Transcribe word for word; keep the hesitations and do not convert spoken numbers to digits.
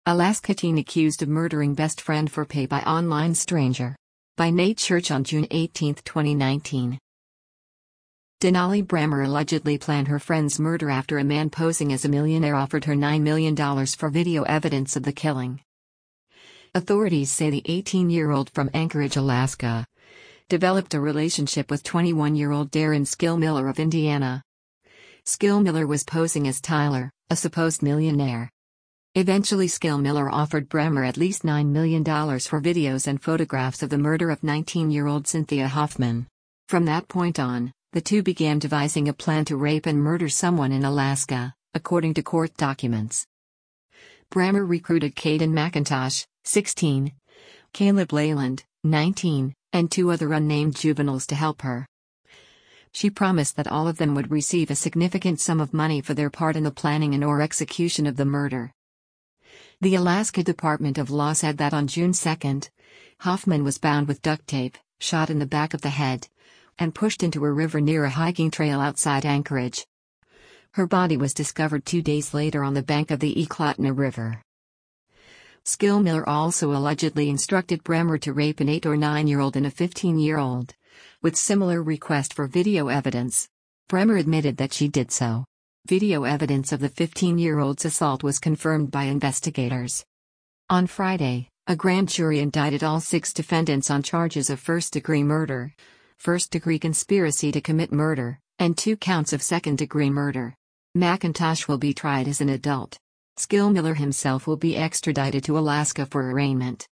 Alaska teen accused of murdering best friend for pay by online stranger. By Nate Church on June eighteenth, twenty nineteen. Denali Brammer allegedly planned her friend's murder after a man posing as a millionaire offered her nine million dollars for video evidence of the killing. Authorities say the eighteen-year-old from Anchorage, Alaska, developed a relationship with twenty-one-year-old Darren Skillmiller of Indiana. Skillmiller was posing as Tyler, a supposed millionaire. Eventually, Skillmiller offered Brammer at least nine million dollars for videos and photographs of the murder of nineteen-year-old Cynthia Hoffman. From that point on, the two began devising a plan to rape and murder someone in Alaska, according to court documents. Brammer recruited Caden McIntosh, sixteen, Caleb Leyland, nineteen, and two other unnamed juveniles to help her. She promised that all of them would receive a significant sum of money for their part in the planning and/or execution of the murder. The Alaska Department of Law said that on June second, Hoffman was bound with duct tape, shot in the back of the head, and pushed into a river near a hiking trail outside Anchorage. Her body was discovered two days later on the bank of the Eklutna River. Skillmiller also allegedly instructed Brammer to rape an eight or nine-year-old and a fifteen-year-old, with similar request for video evidence. Brammer admitted that she did so. Video evidence of the fifteen-year-old's assault was confirmed by investigators. On Friday, a grand jury indicted all six defendants on charges of first-degree murder, first-degree conspiracy to commit murder, and two counts of second-degree murder. McIntosh will be tried as an adult. Skillmiller himself will be extradited to Alaska for arraignment.